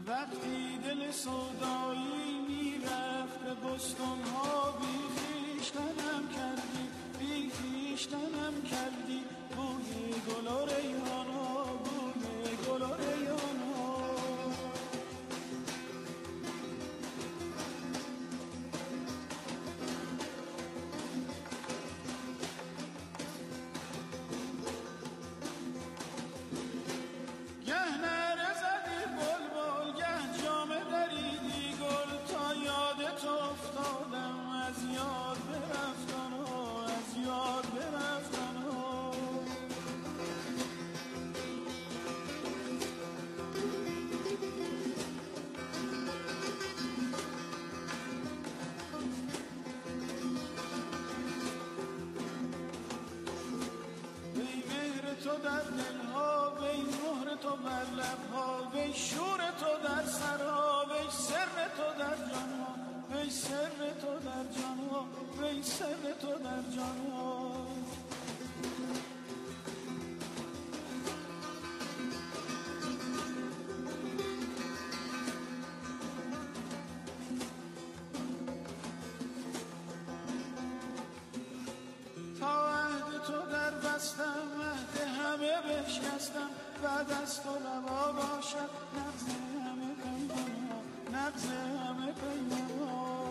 وقتی دل سودایی میرفت به بستان‌ها، بی خویشتنم کردی، بی خویشتنم کردی، بوی گل و ریحانا، بوی گل و ریحانا. گه نره زدی بلبل، گه جامه دریدی گل، تا یادت افتادم از یاد برفتن ها، از یاد برفتن ها. وی مهر تو در دلها، وی مهر تو بر لبها، وی شور تو در سرها، وی سر تو در جانها، وی سر تو در جانها، وی سر تو در جانها. تا عهد تو در بستم، عهد همه بشکستم، بعد از تو روا باشد نبض همه پیمان ها، نبض همه پیمان ها.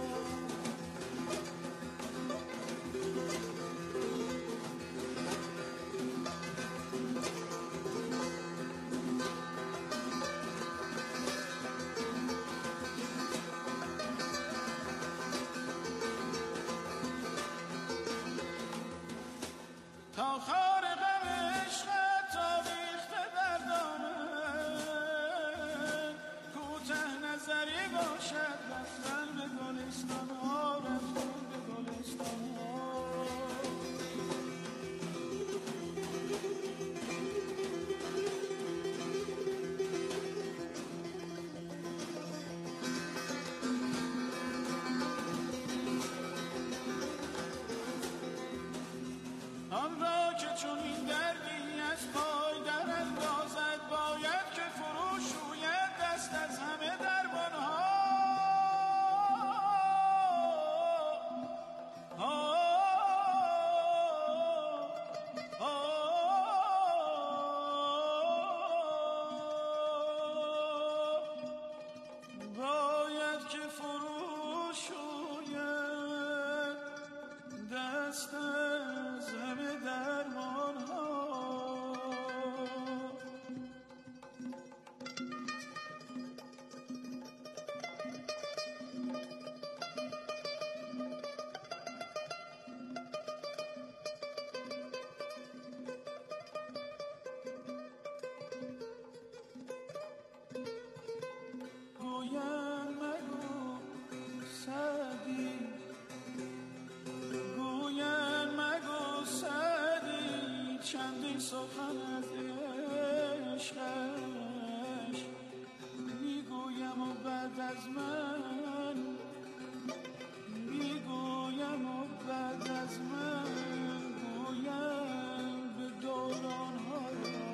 تا خار غم عشقت تا ریخته در دامن، کوته نظری باشد رفتن به گلستان ها، رفتن به گلستان ها. آن را که چون این دردی از پای در اندازد، باید که فرو شوید دست از همه درمانها. باید که فرو شوید دست از همه درمان ها. گویم مگو سعدی، گویم مگو سعدی، چندین سخن از عشقش میگویم و بعد از من، میگویم و بعد از من گویم به دوران ها،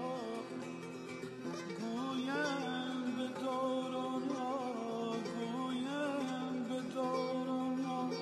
گویم به دوران ها، گویم به دوران ها.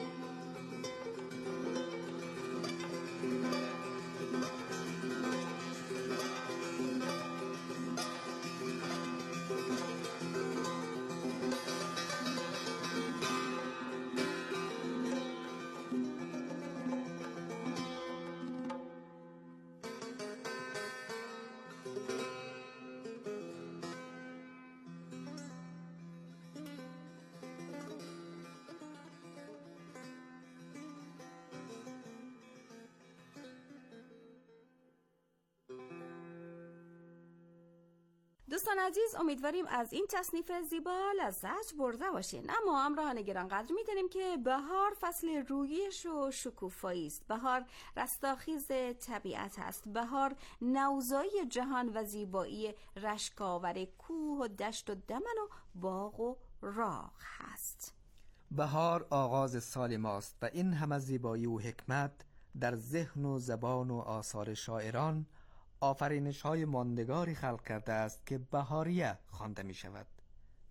دوستان عزیز، امیدواریم از این تصنیف زیبا لذت برده باشین. اما همراهان گرانقدر می‌دونیم که بهار فصل رویش و شکوفایی است. بهار رستاخیز طبیعت است. بهار نوزایی جهان و زیبایی رشکاور کوه و دشت و دمن و باغ و راغ هست. بهار آغاز سال ماست و این همه زیبایی و حکمت در ذهن و زبان و آثار شاعران آفرینش‌های ماندگاری خلق کرده است که بهاریه خوانده می شود.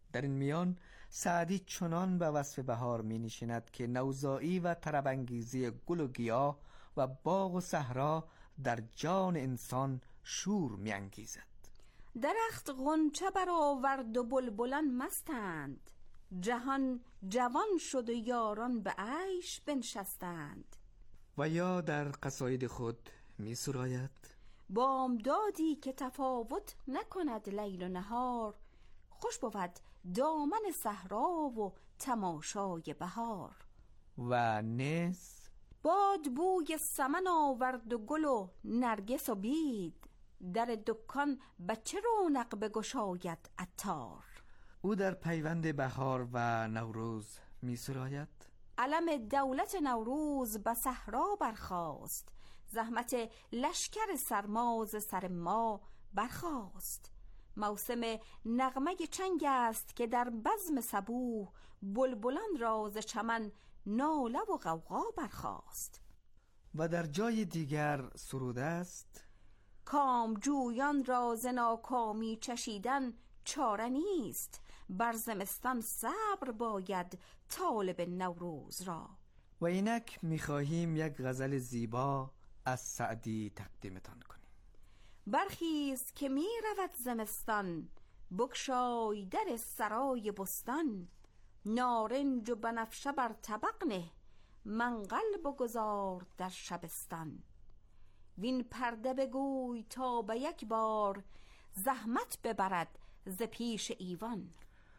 در این میان سعدی چنان به وصف بهار می نشیند که نوزایی و طرب‌انگیزی گل و گیاه و باغ و صحرا در جان انسان شور می انگیزد. درخت غنچه برآورد و بلبلان مستند، جهان جوان شد و یاران به عیش بنشستند. و یا در قصاید خود می سراید: بامدادی که تفاوت نکند لیل و نهار، خوش بود دامن صحرا و تماشای بهار. و نیز باد بوی سمن آورد و گل و نرگس و بید، در دکان بچه رونق بگشاید عطار. او در پیوند بهار و نوروز می سراید: علم دولت نوروز به صحرا برخاست، زحمت لشکر سرماز سر ما برخاست. موسم نغمه چنگ است که در بزم صبوح، بلبلان را ز چمن ناله و غوغا برخاست. و در جای دیگر سروده است: کامجویان را ز ناکامی چشیدن چاره نیست، بر زمستان صبر باید طالب نوروز را. و اینک می‌خواهیم یک غزل زیبا از سعدی تقدیمتان کنیم. برخیز که می رود زمستان، بگشای در سرای بستان. نارنج و بنفشه بر طبق نه، منقل بگذار در شبستان. وین پرده بگوی تا به یک بار، زحمت ببرد ز پیش ایوان.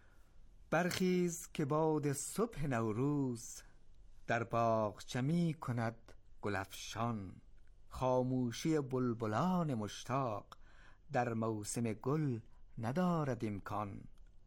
برخیز که باد صبح نوروز، در باغچه می کند گلفشان. خاموشی بلبلان مشتاق، در موسم گل ندارد امکان.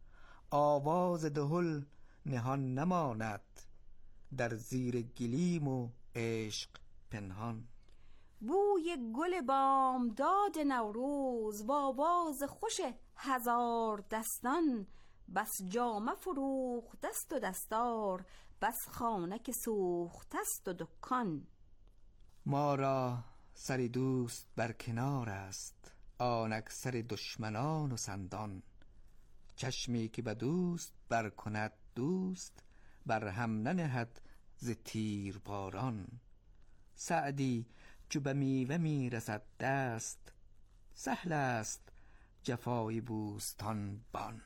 آواز دهل نهان نماند، در زیر گلیم و عشق پنهان. بوی گل بامداد نوروز، و آواز خوش هزار دستان. بس جامه فروخته است و دستار، بس خانه که سوخته است و دکان. ما را سر دوست بر کنار است، آنک سر دشمنان و سندان. چشمی که به دوست بر کند دوست، بر هم ننهد ز تیر باران. سعدی چو به میوه می رسد دست، سهل است جفای بوستان بان.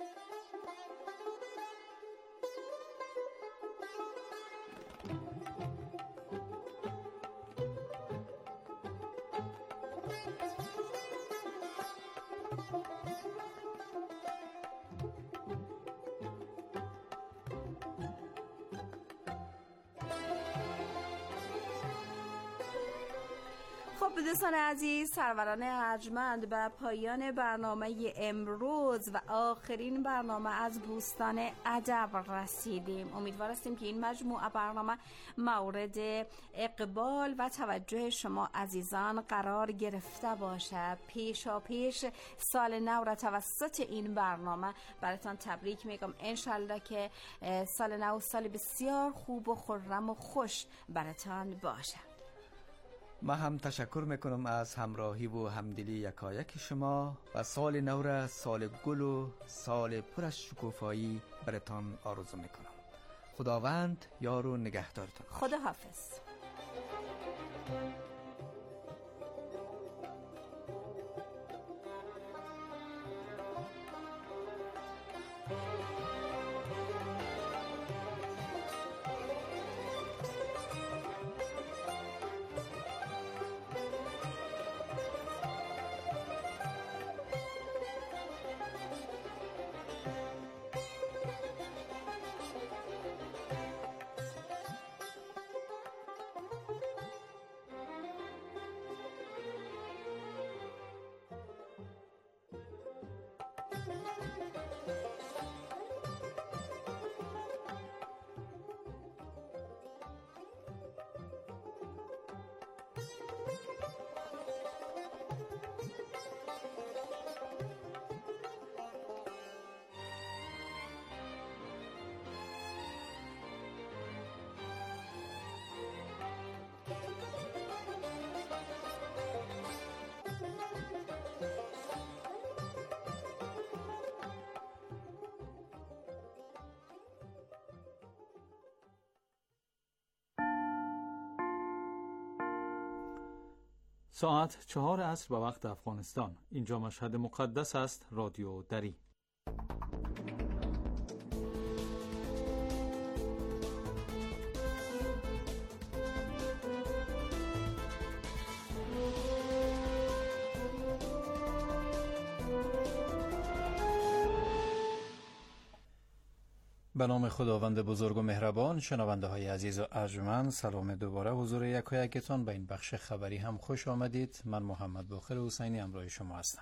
خب دوستان عزیز، سروران ارجمند، به پایان برنامه امروز و آخرین برنامه از بوستان ادب رسیدیم. امیدوار هستیم که این مجموعه برنامه مورد اقبال و توجه شما عزیزان قرار گرفته باشه. پیشا پیش سال نو را توسط این برنامه براتون تبریک میگم. انشالله که سال نو سال بسیار خوب و خرم و خوش براتون باشه. ما هم تشکر میکنم از همراهی و همدلی یکایک شما و سال نو را سال گل و سال پر از شکوفایی براتان آرزو میکنم. خداوند یار و نگهدارتان. خدا حافظ. ساعت 4 عصر به وقت افغانستان. اینجا مشهد مقدس است. رادیو دری. به نام خداوند بزرگ و مهربان. شنونده های عزیز و ارجمند، سلام دوباره حضور یکایکتان. به این بخش خبری هم خوش آمدید. من محمد باقر حسینی همراه شما هستم.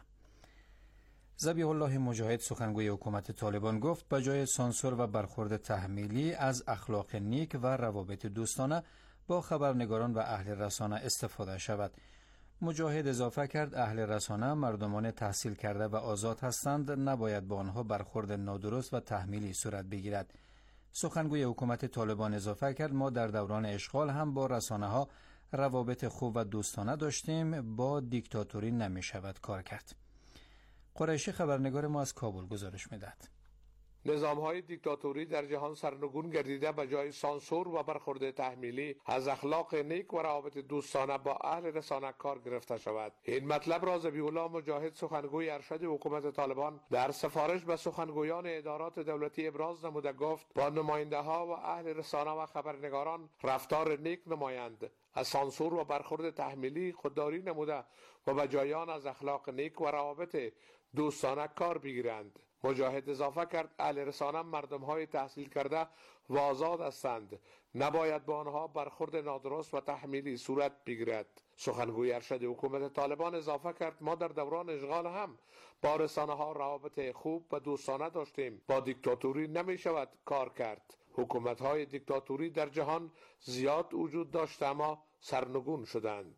ذبیح الله مجاهد سخنگوی حکومت طالبان گفت به جای سانسور و برخورد تحمیلی از اخلاق نیک و روابط دوستانه با خبرنگاران و اهل رسانه استفاده شود. مجاهد اضافه کرد اهل رسانه مردمان تحصیل کرده و آزاد هستند، نباید با آنها برخورد نادرست و تحمیلی صورت بگیرد. سخنگوی حکومت طالبان اضافه کرد ما در دوران اشغال هم با رسانه ها روابط خوب و دوستانه داشتیم، با دیکتاتوری نمی شود کار کرد. قریشی خبرنگار ما از کابل گزارش می‌دهد. نظام‌های دیکتاتوری در جهان سرنگون گردیده به جای سانسور و برخورد تحمیلی از اخلاق نیک و روابط دوستانه با اهل رسانه کار گرفته شود. این مطلب را ذبیح الله مجاهد سخنگوی ارشد حکومت طالبان در سفارش به سخنگویان ادارات دولتی ابراز نموده گفت با نماینده‌ها و اهل رسانه و خبرنگاران رفتار نیک نمایند، از سانسور و برخورد تحمیلی خودداری نموده و به جایان از اخلاق نیک و روابط دوستانه کار بگیرند. مجاهد اضافه کرد اهل رسانه مردم‌های تحصیل کرده و آزاد هستند، نباید با آنها برخورد نادرست و تحمیلی صورت بگیرد. سخنگوی ارشد حکومت طالبان اضافه کرد ما در دوران اشغال هم با رسانه‌ها روابط خوب و دوستانه داشتیم، با دیکتاتوری نمی شود کار کرد. حکومت‌های دیکتاتوری در جهان زیاد وجود داشته اما سرنگون شدند.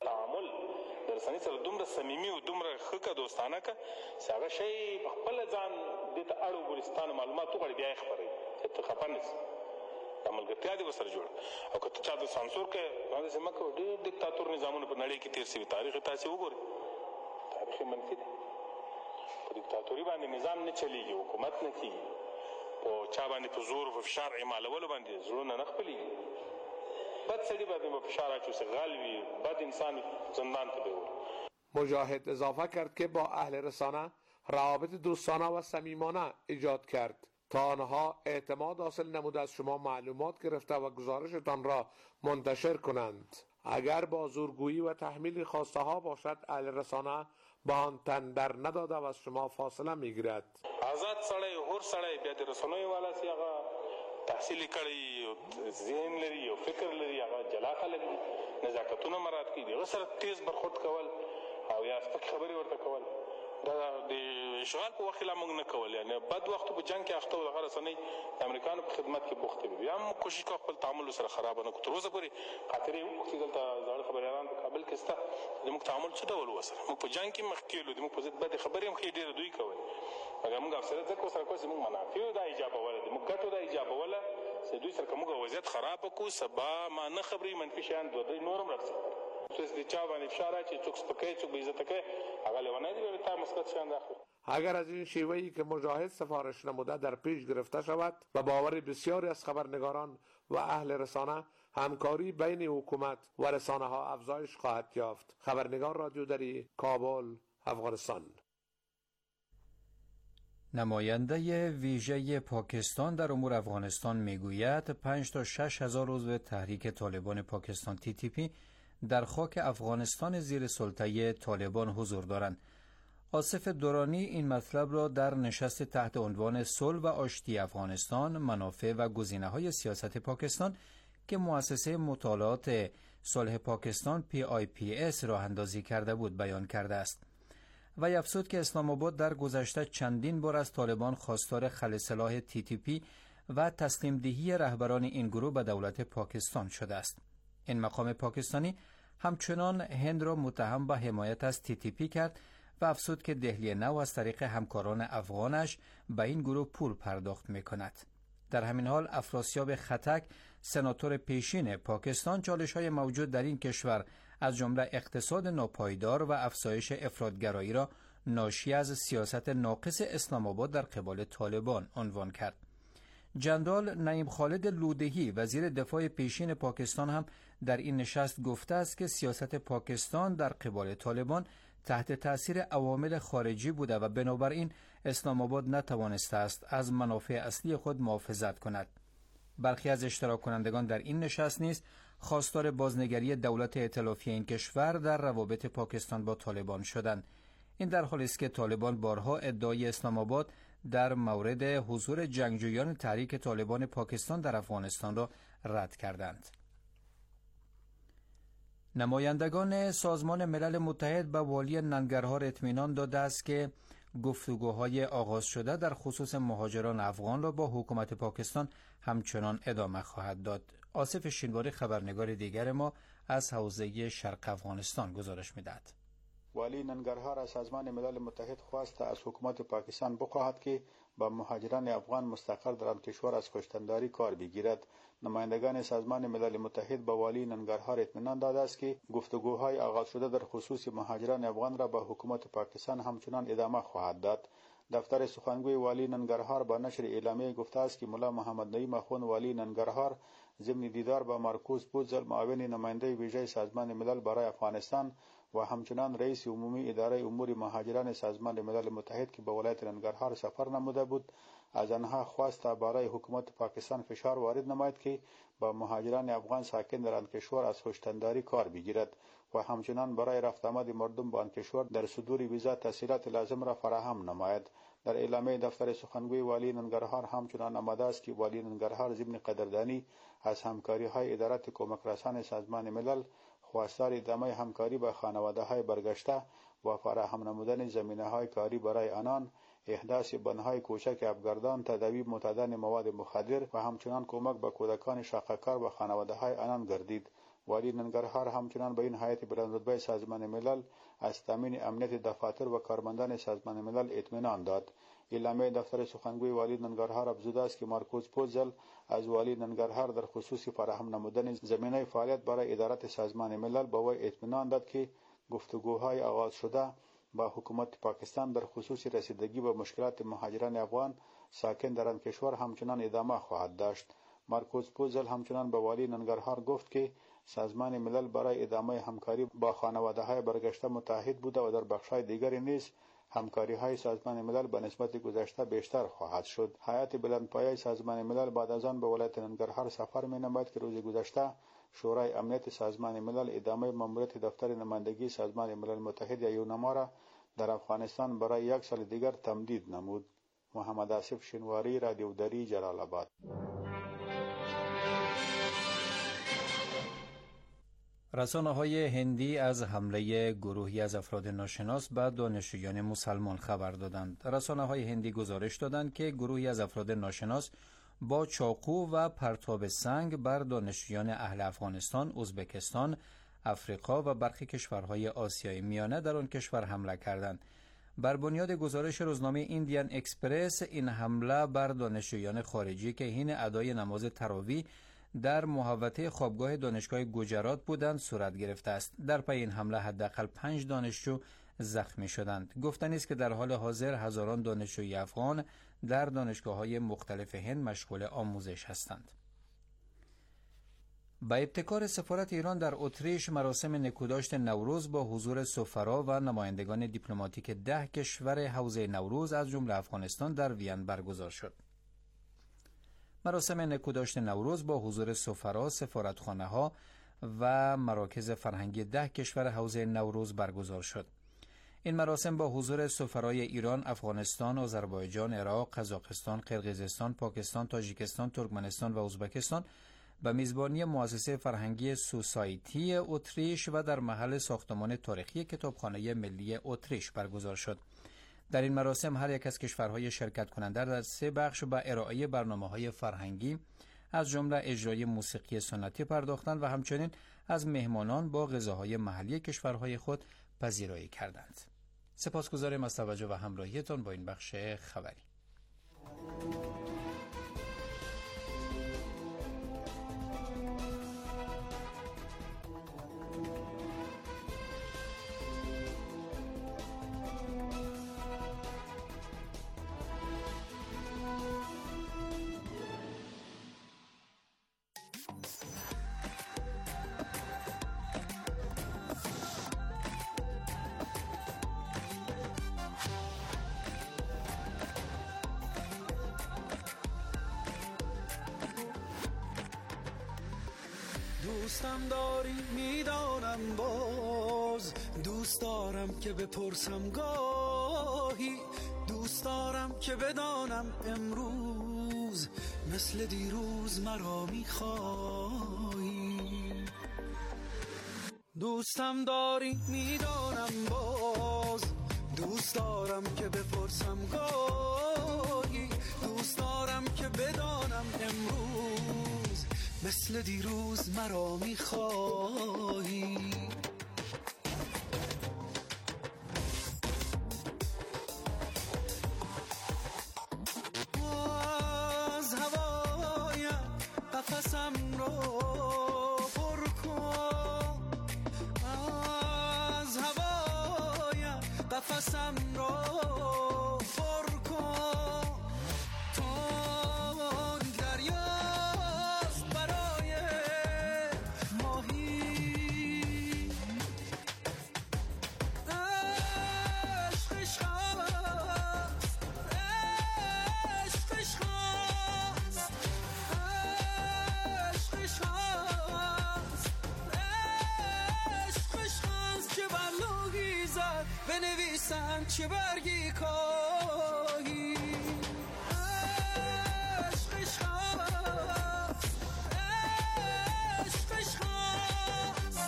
رسنۍ سره دومره صمیمي او دومره ښه که دوستانه که چې هغه شی په خپله ځان دې ته اړ وګوري چې تا نه معلومات وغواړي بیا یې خپروي چې ته خفه نه شي. دا ملګرتیا دې ورسره جوړه او که ته چا ته سانسور کوې نو داسې مه کوه. ډېر دیکتاتور نظامونه په نړۍ کې تېر شوي، تاریخ یې تاسې وګورئ، تاریخ یې منفي دی. په دیکتاتوري باندې نظام نه چلېږي، حکومت نه کېږي، په چا باندې په زور په فشار اعمالولو باندې زړونه نه خپلېږي. بد سړي باندې به فشار اچو چې غل وي، بد انسان زندان ته بیول. مجاهد اضافه کرد که با اهل رسانه روابط دوستانه و صمیمانه ایجاد کرد تا آنها اعتماد حاصل نموده از شما معلومات گرفته و گزارشتان را منتشر کنند. اگر با زورگویی و تحمیل خواسته ها باشد اهل رسانه با آن تن در نداده و از شما فاصله میگیرد. آزاد سړی هر سړی بیا د رسنیو والا سی هغه تحصیل کړی، ذهن لري او فکر لري، هغه جلا خلک دي، نزاکتونه مراعات کوي، هغه سره تیز برخورد کول او یا سپک خبرې ورته کول دا د اشغال په وخت لا موږ نه کول. یعنی بد وخت په جنگ کې اخته و، هغه رسنۍ د امریکانو په خدمت کې بوخته وي. بیا موږ کوشش کوو خپل تعامل سره خراب نه کړو. تر اوسه پورې خاطرې وکړو چې دلته زاړه خبریالان په کابل کې شته، زموږ تعامل څه ډول و سره. موږ په جنگ کې مخکې کېدلو، زموږ په ضد بدې خبرې هم ښې ډېرې دوی کول، مګر موږ افسره ځکه ورسره کوو چې موږ منافعو دا ایجابوله، زموږ ګټو دا ایجابوله چې دوی سره که موږ وضعیت خراب کړو سبا ما نه خبرې منفي شیان دوی نور هم رارسېږي. اگر از این شیوهی که مجاهد سفارش نموده در پیش گرفته شود و باور بسیاری از خبرنگاران و اهل رسانه، همکاری بین حکومت و رسانه ها افزایش خواهد یافت. خبرنگار رادیو دری، کابل، افغانستان. نماینده ویژه پاکستان در امور افغانستان میگوید 5 تا 6 هزار عضو تحریک طالبان پاکستان TTP در خاک افغانستان زیر سلطه طالبان حضور دارند. آصف دورانی این مطلب را در نشست تحت عنوان صلح و آشتی افغانستان، منافع و گزینه‌های سیاست پاکستان که مؤسسه مطالعات صلح پاکستان PIPS راه اندازی کرده بود بیان کرده است. و افزود که اسلام آباد در گذشته چندین بار از طالبان خواستار خلع سلاح TTP و تسلیم دهی رهبران این گروه به دولت پاکستان شده است. این مقام پاکستانی همچنان هند را متهم به حمایت از TTP کرد و افزود که دهلی نو از طریق همکاران افغانش به این گروه پول پرداخت می‌کند. در همین حال افراسیاب خطک، سناتور پیشین پاکستان، چالش‌های موجود در این کشور از جمله اقتصاد ناپایدار و افزایش افراطگرایی را ناشی از سیاست ناقص اسلام آباد در قبال طالبان عنوان کرد. جنرال نعیم خالد لودهی وزیر دفاع پیشین پاکستان هم در این نشست گفته است که سیاست پاکستان در قبال طالبان تحت تأثیر عوامل خارجی بوده و بنابراین اسلام آباد نتوانسته است از منافع اصلی خود محافظت کند. برخی از اشتراک کنندگان در این نشست نیز خواستار بازنگری دولت ائتلافی این کشور در روابط پاکستان با طالبان شدند. این در حالی است که طالبان بارها ادعای اسلام آباد در مورد حضور جنگجویان تحریک طالبان پاکستان در افغانستان را رد کردند. نمایندگان سازمان ملل متحد به والی ننگرهار اطمینان داده است که گفتگوهای آغاز شده در خصوص مهاجران افغان را با حکومت پاکستان همچنان ادامه خواهد داد. آصف شینواری خبرنگار دیگر ما از حوزه شرق افغانستان گزارش می‌دهد. والی ننگرهار از سازمان ملل متحد خواست از حکومت پاکستان بخواهد که با مهاجران افغان مستقر در آن کشور از کشتنداری کار بگیرد. نمایندگان سازمان ملل متحد به والی ننگرهار اطمینان داده است که گفتگوهای آغاز شده در خصوص مهاجران افغان را با حکومت پاکستان همچنان ادامه خواهد داد. دفتر سخنگوی والی ننگرهار با نشر اعلامیه گفته است که ملا محمد نعیم اخوند والی ننگرهار ضمن دیدار با مارکوس بوتزل معاون نماینده ویژه سازمان ملل برای افغانستان و همچنان رئیس عمومی اداره امور مهاجران سازمان ملل متحد که به ولایت ننگرهار سفر نموده بود از آنها خواست تا برای حکومت پاکستان فشار وارد نماید که با مهاجران افغان ساکن در آن کشور از خوشتنداری کار بگیرد و همچنان برای رفت آمد مردم به آن کشور در صدور ویزا تسهیلات لازم را فراهم نماید. در اعلامیه دفتر سخنگوی والی ننگرهار همچنان آمده است که والی ننگرهار ضمن قدردانی از همکاری‌های ادارات کمک رسان سازمان ملل خواستار ادامه همکاری با خانواده‌های برگشته و فراهم نمودن زمینه‌های کاری برای آنان، احداث بن‌های کوچک افگردان، تداوی معتادان مواد مخدر و همچنان کمک به کودکان شاخه‌کار و خانواده‌های آنان گردید. والی ننگرهار همچنان به این هیئت بلندرتبه سازمان ملل از تامین امنیت دفاتر و کارمندان سازمان ملل اطمینان داد. اعلامیه دفتر سخنگوی والی ننگرهار افزوده است که مارکوس پوزل از والی ننگرهار در خصوص فراهم نمودن زمینه فعالیت برای ادارات سازمان ملل به وی اطمینان داد که گفتگوهای آغاز شده با حکومت پاکستان در خصوص رسیدگی به مشکلات مهاجران افغان ساکن در آن کشور همچنان ادامه خواهد داشت. مارکوس پوزل همچنان به والی ننگرهار گفت که سازمان ملل برای ادامه همکاری با خانواده‌های برگشته متحد بوده و در بخش‌های دیگری نیز همکاری‌های سازمان ملل به نسبت گذشته بیشتر خواهد شد. هیئت بلندپایه سازمان ملل بعد از آن به ولایت ننگرهار سفر می‌نماید که روز گذشته شورای امنیت سازمان ملل ادامه ماموریت دفتر نمایندگی سازمان ملل متحد یا یونما را در افغانستان برای یک سال دیگر تمدید نمود. محمد آصف شینواری، رادیو دری، جلال آباد. رسانه‌های هندی از حمله گروهی از افراد ناشناس به دانشجویان مسلمان خبر دادند. رسانه‌های هندی گزارش دادند که گروهی از افراد ناشناس با چاقو و پرتاب سنگ بر دانشجویان اهل افغانستان، ازبکستان، افریقا و برخی کشورهای آسیای میانه در آن کشور حمله کردند. بر بنیاد گزارش روزنامه ایندیان اکسپرس، این حمله بر دانشجویان خارجی که حین ادای نماز تراویح در محوطه خوابگاه دانشگاه گجرات بودند صورت گرفته است. در پی این حمله حداقل 5 دانشجو زخمی شدند. گفتنی است که در حال حاضر هزاران دانشجوی افغان در دانشگاه‌های مختلف هند مشغول آموزش هستند. با ابتکار سفارت ایران در اتریش، مراسم نکوداشت نوروز با حضور سفرا و نمایندگان دیپلماتیک 10 کشور حوزه نوروز از جمله افغانستان در وین برگزار شد. مراسم نکوداشت نوروز با حضور سفرا، سفارتخانه‌ها و مراکز فرهنگی 10 کشور حوزه نوروز برگزار شد. این مراسم با حضور سفرای ایران، افغانستان، آذربایجان، عراق، قزاقستان، قرقیزستان، پاکستان، تاجیکستان، ترکمنستان و ازبکستان به میزبانی مؤسسه فرهنگی سوسایتی اتریش و در محل ساختمان تاریخی کتابخانه ملی اتریش برگزار شد. در این مراسم هر یک از کشورهای شرکت کننده در 3 بخش به ارائه برنامه‌های فرهنگی از جمله اجرای موسیقی سنتی پرداختند و همچنین از مهمانان با غذاهای محلی کشورهای خود پذیرایی کردند. سپاسگزاریم از توجه و همراهیتان با این بخش خبری. دوستم داری میدانم باز، دوست دارم که بپرسم گاهی، دوست دارم که بدانم امروز مثل دیروز مرا میخوایی. دوستم داری میدانم باز، دوست دارم که بپرسم گاهی، دوست دارم که بدانم امروز مثل دیروز مرا میخوایی. از هوای قفسم رو پر کن، از هوای قفسم رو پر کن، تون دریاست برای ماهی. عشقش هست، عشقش هست، عشقش هست، عشقش هست که بر لوحی زد بنویسم چه برگی کاهی. عشقش هست، عشقش هست،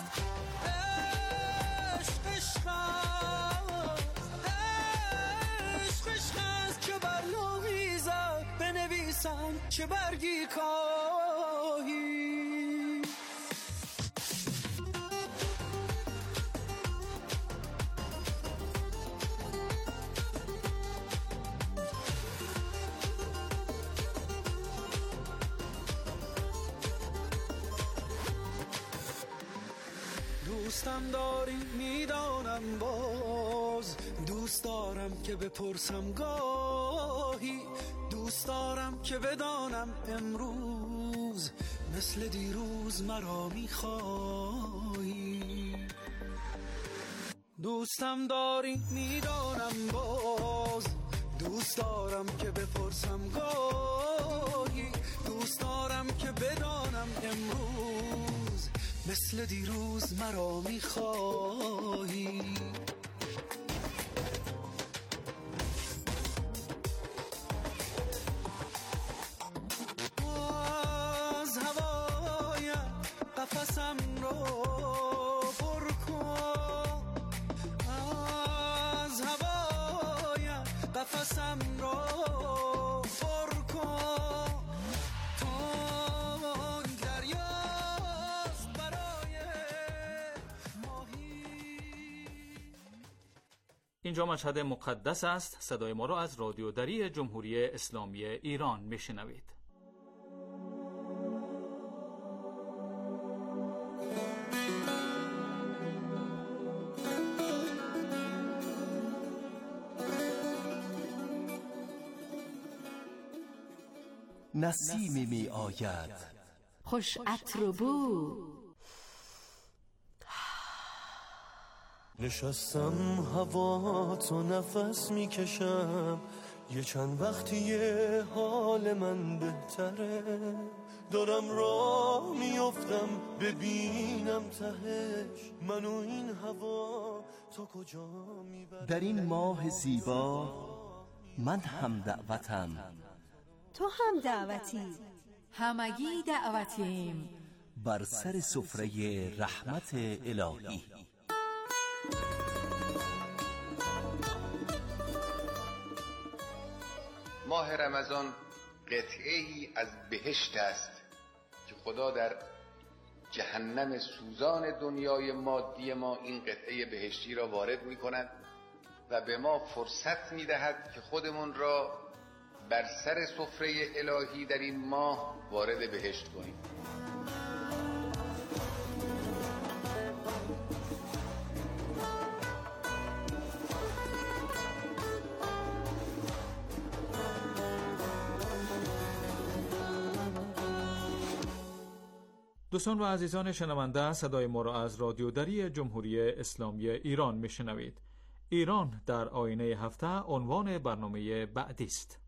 عشقش هست، عشقش هست که بر لوحی زد بنویسم چه برگی کاهی. دوستم داری میدانم باز، دوست دارم که بپرسم گاهی، دوست دارم که بدانم امروز مثل دیروز مرا میخوایی. دوستم داری میدانم باز، دوست دارم که بپرسم گاهی، دوست دارم که بدانم امروز مثل دیروز مرا میخوایی. از هوای قفسم رو پر کن، از هوای قفسم رو پر کن، تون دریاست برای ماهی. اینجا مشهد مقدس است. صدای ما را از رادیو دری جمهوری اسلامی ایران میشنوید. نسیمی می آید خوش عطر و بو، نشستم هوا تو نفس میکشم، یه چند وقتیه حال من بهتره، دارم راه میافتم ببینم تهش، منو این هوا تو کجا میبره. در این ماه زیبا من هم دعوتم، تو هم دعوتی، همگی دعوتیم بر سر سفره رحمت الهی. ماه رمضان قطعه‌ای از بهشت است که خدا در جهنم سوزان دنیای مادی ما این قطعه بهشتی را وارد می کند و به ما فرصت می دهد که خودمون را بر سر سفره الهی در این ماه وارد بهشت کنیم. دوستان و عزیزان شنونده، صدای ما را از رادیو دری جمهوری اسلامی ایران میشنوید. ایران در آینه هفته عنوان برنامه بعدی است.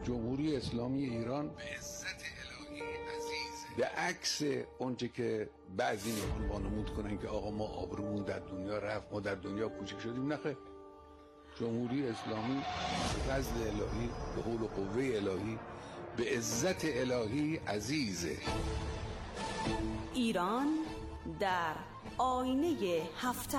جمهوری اسلامی ایران به عزت الهی عزیزه، به عکس اونچه که بعضی میخوان وانمود کنن که آقا ما آبرومون در دنیا رفت، ما در دنیا کوچک شدیم. نخیر، جمهوری اسلامی به فضل الهی، به حول و قوه الهی، به عزت الهی عزیزه. ایران در آینه هفته.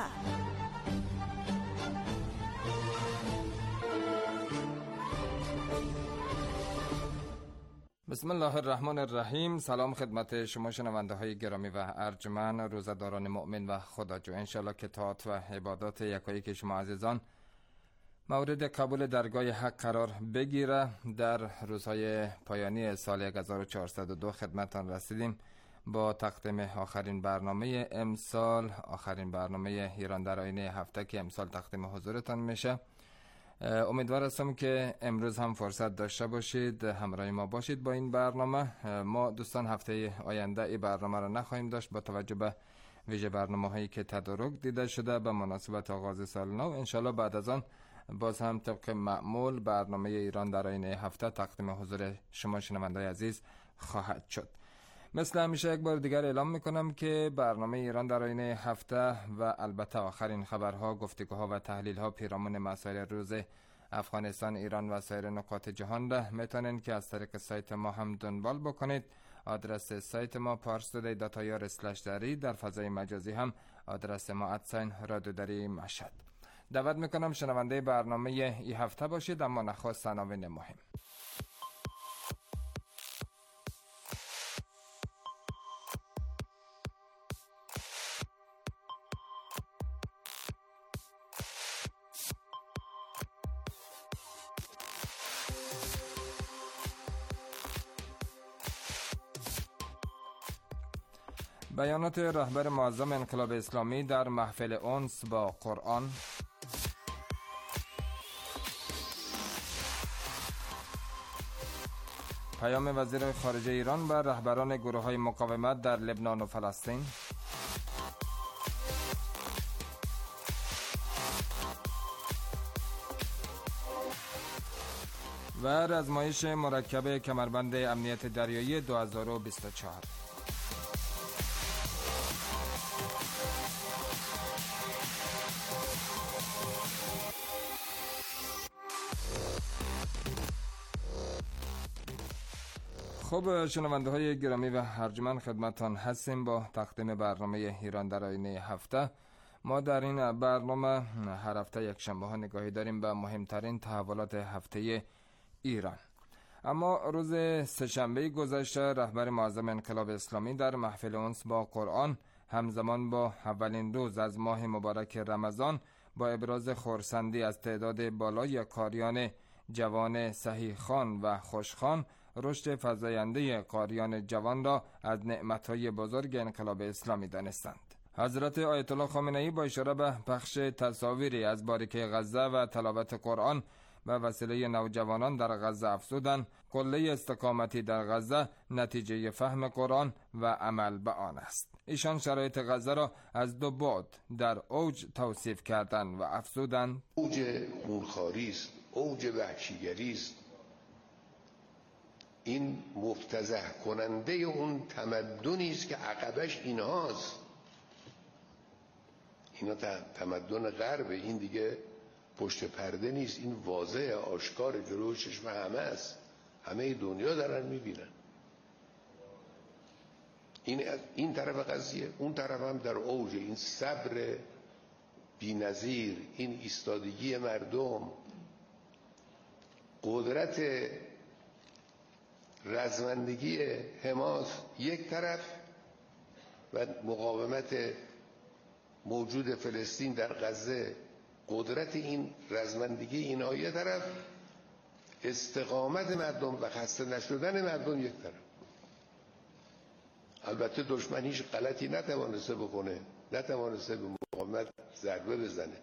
بسم الله الرحمن الرحیم. سلام خدمت شما شنونده های گرامی و ارجمند، روزداران مؤمن و خداجو. انشالله که طاعت و عبادات یکایک شما عزیزان مورد قبول درگاه حق قرار بگیره. در روزهای پایانی سال 1402 خدمتان رسیدیم با تقدیم آخرین برنامه امسال، آخرین برنامه ایران در آینه هفته که امسال تقدیم حضورتان میشه. امیدوار هستم که امروز هم فرصت داشته باشید، همراه ما باشید با این برنامه. ما دوستان هفته آینده این برنامه را نخواهیم داشت با توجه به ویژه برنامه هایی که تدارک دیده شده به مناسبت آغاز سال نو. انشالله بعد از آن باز هم طبق معمول برنامه ایران در آینه هفته تقدیم حضور شما شنوندگان عزیز خواهد شد. مثل همیشه یک بار دیگر اعلام میکنم که برنامه ایران در آینه هفته و البته آخرین خبرها، گفتگوها و تحلیلها پیرامون مسائل روز افغانستان، ایران و سایر نقاط جهان را میتونین که از طریق سایت ما هم دنبال بکنید. آدرس سایت ما parstoday.ir/dari، در فضای مجازی هم آدرس ما @رادیودری مشهد. دعوت میکنم شنونده برنامه این هفته باشید، اما نخست عناوین مهم. بیانات رهبر معظم انقلاب اسلامی در محفل انس با قرآن. پیام وزیر خارجه ایران به رهبران گروه‌های مقاومت در لبنان و فلسطین. و آزمایش مرکب کمربند امنیت دریایی 2024. خب شنونده های گرامی و ارجمند، خدمتان هستیم با تقدیم برنامه ایران در آینه هفته. ما در این برنامه هر هفته یک شنبه ها نگاهی داریم به مهمترین تحولات هفته ایران. اما روز سه‌شنبه گذشته رهبر معظم انقلاب اسلامی در محفل انس با قرآن همزمان با اولین روز از ماه مبارک رمضان با ابراز خرسندی از تعداد بالای قاریان جوان صحیح خوان و خوشخوان، رشد فزاینده قاریان جوان را از نعمتهای بزرگ انقلاب اسلامی دانستند. حضرت آیت الله خامنه‌ای با اشاره به پخش تصاویری از باریکه غزه و تلاوت قرآن به وسیله نوجوانان در غزه افزودند قله استقامتی در غزه نتیجه فهم قرآن و عمل به آن است. ایشان شرایط غزه را از دو بعد در اوج توصیف کردند و افزودند اوج خونخواری است، اوج وحشیگری است. این مفتضح کننده اون تمدنی است که عقبش اینهاست. اینا تمدن غرب، این دیگه پشت پرده نیست، این واضح آشکار جلوی چشم همه است، همه دنیا دارن میبینن. این طرف قضیه، اون طرف هم در اوج، این صبر بی‌نظیر، این ایستادگی مردم، قدرت رزمندگی حماس یک طرف و مقاومت موجود فلسطین در غزه، قدرت این رزمندگی اینها یک طرف، استقامت مردم و خسته نشدن مردم یک طرف. البته دشمن هیچ غلطی نتوانسته بکنه، نتوانسته به مقاومت ضربه بزنه.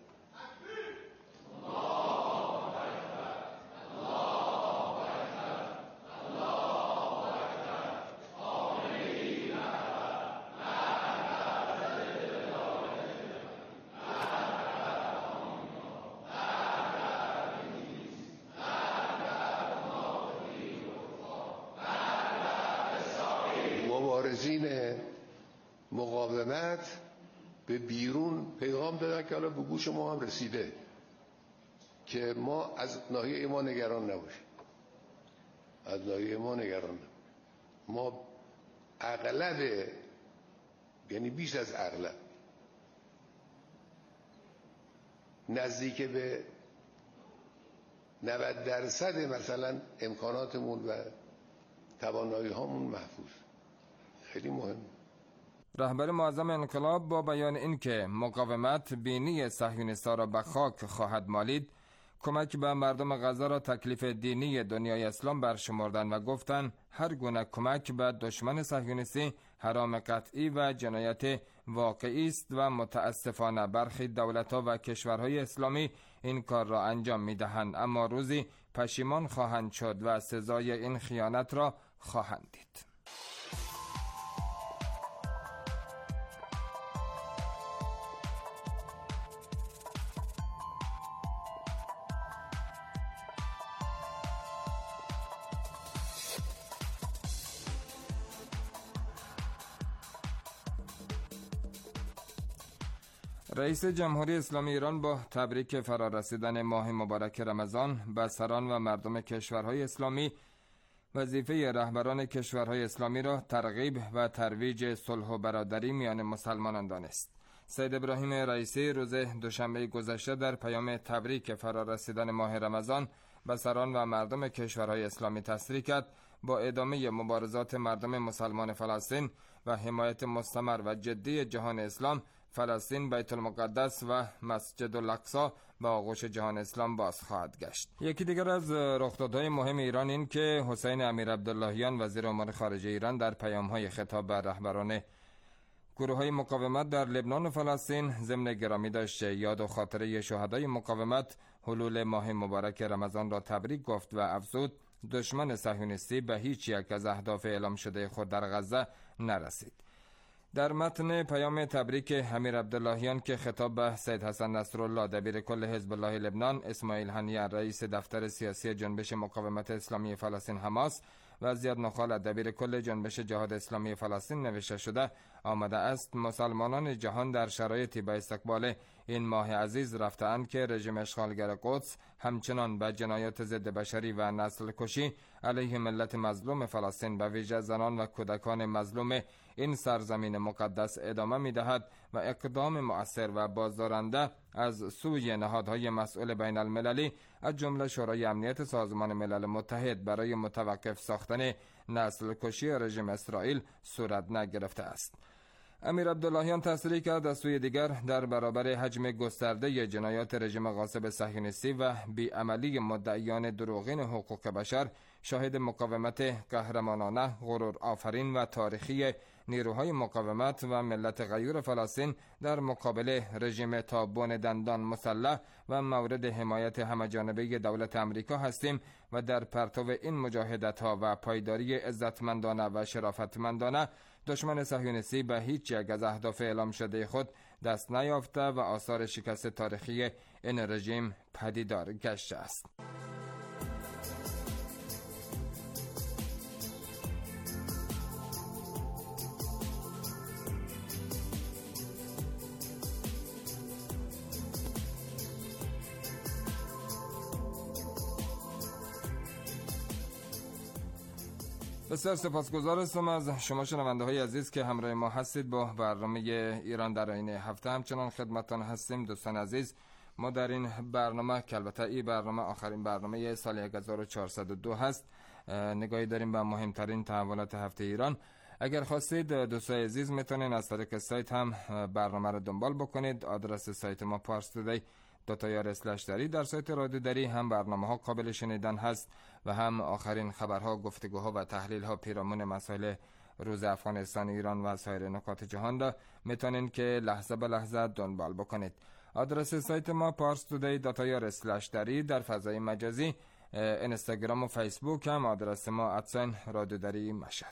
مبارزین مقاومت به بیرون پیغام دادن که حالا به گوش ما هم رسیده که ما از ناحیه ما نگران نباشیم، از ناحیه ما نگران نباشیم. ما اغلب، یعنی بیش از اغلب، نزدیک به 90% مثلا امکاناتمون و توانایی هامون محفوظ. خیلی مهم. رهبر معظم انقلاب با بیان اینکه مقاومت بینی صهیونیست‌ها را به خاک خواهد مالید، کمک به مردم غزه را تکلیف دینی دنیای اسلام برشمردند و گفتند هر گونه کمک به دشمن صهیونیستی حرام قطعی و جنایت واقعی است و متاسفانه برخی دولت‌ها و کشورهای اسلامی این کار را انجام می‌دهند، اما روزی پشیمان خواهند شد و سزای این خیانت را خواهند دید. رئیس جمهوری اسلامی ایران با تبریک فرارسیدن ماه مبارک رمضان به سران و مردم کشورهای اسلامی وظیفه رهبران کشورهای اسلامی را ترغیب و ترویج صلح و برادری میان مسلمانان دانست. سید ابراهیم رئیسی روز دوشنبه گذشته در پیام تبریک فرارسیدن ماه رمضان به سران و مردم کشورهای اسلامی تصریح کرد با ادامه مبارزات مردم مسلمان فلسطین و حمایت مستمر و جدی جهان اسلام، فلسطین، بیت المقدس و مسجد الاقصی به آغوش جهان اسلام باز خواهد گشت. یکی دیگر از رخدادهای مهم ایران این که حسین امیر عبداللهیان وزیر امور خارجه ایران در پیام‌های خطاب به رهبران گروه‌های مقاومت در لبنان و فلسطین ضمن گرامی داشته یاد و خاطره شهدای مقاومت حلول ماه مبارک رمضان را تبریک گفت و افزود دشمن صهیونیستی به هیچ یک از اهداف اعلام شده خود در غزه نرسید. در متن پیام تبریک امیر عبداللهیان که خطاب به سید حسن نصرالله دبیر کل حزب الله لبنان، اسماعیل هنیه رئیس دفتر سیاسی جنبش مقاومت اسلامی فلسطین حماس و زیاد نخال دبیر کل جنبش جهاد اسلامی فلسطین نوشته شده آمده است مسلمانان جهان در شرایطی به استقبال این ماه عزیز رفته‌اند که رژیم اشغالگر قدس همچنان به جنایات ضد بشری و نسل کشی علیه ملت مظلوم فلسطین به ویژه زنان و کودکان مظلوم این سرزمین مقدس ادامه می‌دهد و اقدام مؤثر و بازدارنده از سوی نهادهای مسئول بین المللی از جمله شورای امنیت سازمان ملل متحد برای متوقف ساختن نسل کشی رژیم اسرائیل صورت نگرفته است. امیر عبداللهیان تصریح کرد از سوی دیگر در برابر حجم گسترده جنایات رژیم غاصب صهیونیستی و بیعملی مدعیان دروغین حقوق بشر شاهد مقاومت قهرمانانه، غرور آفرین و تاریخی نیروهای مقاومت و ملت غیور فلسطین در مقابل رژیم تا بن دندان مسلح و مورد حمایت همه‌جانبه دولت امریکا هستیم و در پرتو این مجاهدت‌ها و پایداری عزتمندانه و شرافتمندانه دشمن صهیونیستی به هیچ یک از اهداف اعلام شده خود دست نیافته و آثار شکست تاریخی این رژیم پدیدار گشته است. بسیار سپاسگزار هستم از شما شنونده های عزیز که همراه ما هستید با برنامه ایران در آینه هفته. همچنان خدمتتان هستیم دوستان عزیز. ما در این برنامه که البته این برنامه آخرین برنامه سال 1402 هست نگاهی داریم به مهمترین تحولات هفته ایران. اگر خواستید دوستان عزیز میتونید از طریق سایت هم برنامه رو دنبال بکنید. آدرس سایت ما parstoday.ir/dari. در سایت رادیو دری هم برنامه ها قابل شنیدن هست و هم آخرین خبرها، گفتگوها و تحلیل ها پیرامون مسائل روز افغانستان، ایران و سایر نکات جهان را میتونید که لحظه به لحظه دنبال بکنید. آدرس سایت ما parstoday.ir/dari. در فضای مجازی اینستاگرام و فیسبوک هم آدرس ما @رادیو دری مشهد.